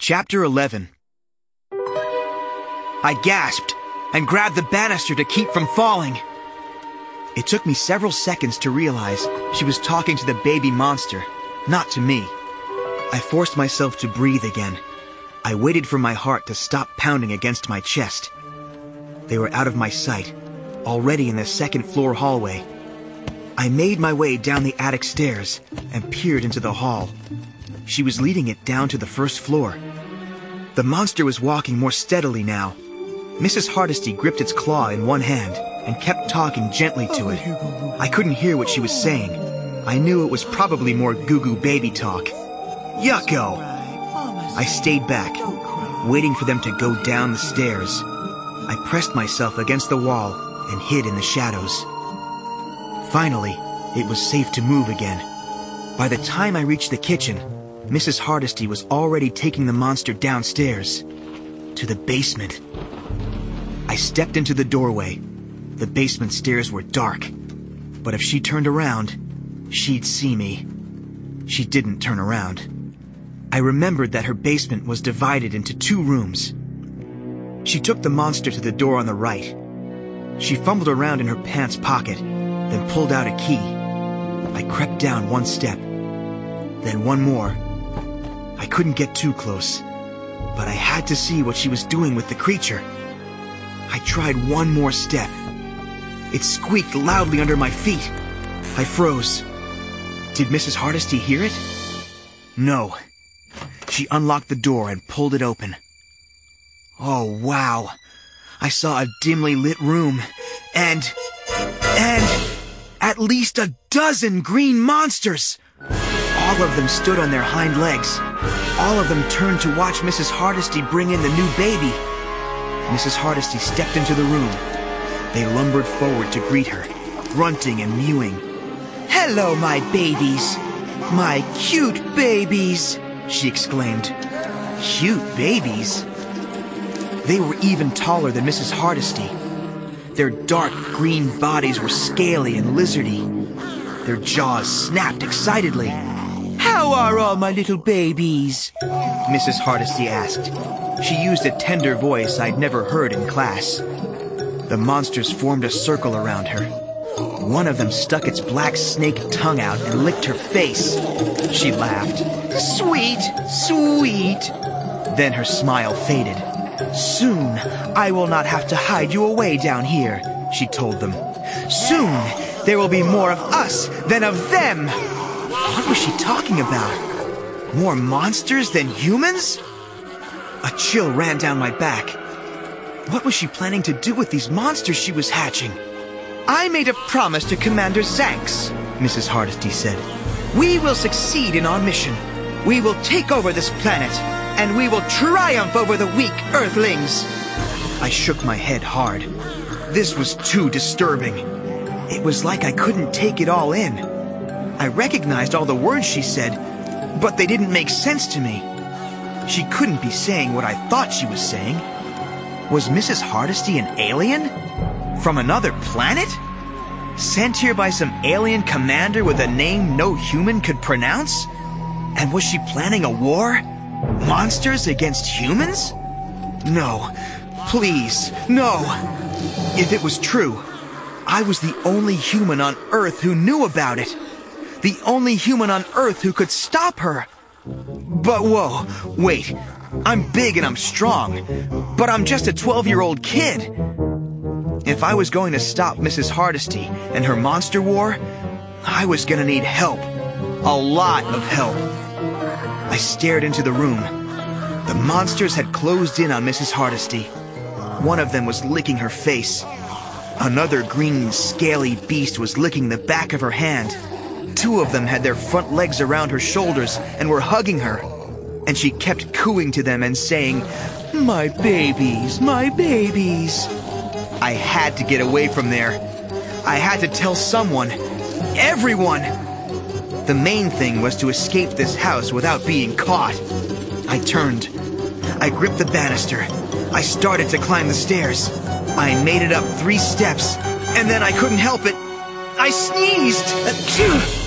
Chapter 11. I gasped and grabbed the banister to keep from falling. It took me several seconds to realize she was talking to the baby monster, not to me. I forced myself to breathe again. I waited for my heart to stop pounding against my chest. They were out of my sight, already in the second-floor hallway. I made my way down the attic stairs and peered into the hall. She was leading it down to the first floor. The monster was walking more steadily now. Mrs. Hardesty gripped its claw in one hand and kept talking gently to it. I couldn't hear what she was saying. I knew it was probably more goo-goo baby talk. Yucko! I stayed back, waiting for them to go down the stairs. I pressed myself against the wall and hid in the shadows. Finally, it was safe to move again. By the time I reached the kitchen, Mrs. Hardesty was already taking the monster downstairs, to the basement. I stepped into the doorway. The basement stairs were dark, but if she turned around, she'd see me. She didn't turn around. I remembered that her basement was divided into 2 rooms. She took the monster to the door on the right. She fumbled around in her pants pocket, then pulled out a key. I crept down 1 step, then 1 more. I couldn't get too close, but I had to see what she was doing with the creature. I tried 1 more step. It squeaked loudly under my feet. I froze. Did Mrs. Hardesty hear it? No. She unlocked the door and pulled it open. Oh, wow. I saw a dimly lit room, and at least a dozen green monsters. All of them stood on their hind legs. All of them turned to watch Mrs. Hardesty bring in the new baby. Mrs. Hardesty stepped into the room. They lumbered forward to greet her, grunting and mewing. "Hello, my babies. My cute babies," she exclaimed. Cute babies? They were even taller than Mrs. Hardesty. Their dark green bodies were scaly and lizardy. Their jaws snapped excitedly. "How are all my little babies?" Mrs. Hardesty asked. She used a tender voice I'd never heard in class. The monsters formed a circle around her. One of them stuck its black snake tongue out and licked her face. She laughed. "Sweet, sweet." Then her smile faded. "Soon, I will not have to hide you away down here," she told them. "Soon, there will be more of us than of them." What was she talking about? More monsters than humans? A chill ran down my back. What was she planning to do with these monsters she was hatching? "I made a promise to Commander Zanks," Mrs. Hardesty said. "We will succeed in our mission. We will take over this planet, and we will triumph over the weak Earthlings." I shook my head hard. This was too disturbing. It was like I couldn't take it all in. I recognized all the words she said, but they didn't make sense to me. She couldn't be saying what I thought she was saying. Was Mrs. Hardesty an alien? From another planet? Sent here by some alien commander with a name no human could pronounce? And was she planning a war? Monsters against humans? No. Please, no. If it was true, I was the only human on Earth who knew about it. The only human on Earth who could stop her. But whoa, wait. I'm big and I'm strong, but I'm just a 12-year-old kid. If I was going to stop Mrs. Hardesty and her monster war, I was gonna need help. A lot of help. I stared into the room. The monsters had closed in on Mrs. Hardesty. One of them was licking her face. Another green, scaly beast was licking the back of her hand. 2 of them had their front legs around her shoulders and were hugging her. And she kept cooing to them and saying, "My babies, my babies." I had to get away from there. I had to tell someone. Everyone. The main thing was to escape this house without being caught. I turned. I gripped the banister. I started to climb the stairs. I made it up 3 steps, and then I couldn't help it. I sneezed. Achoo!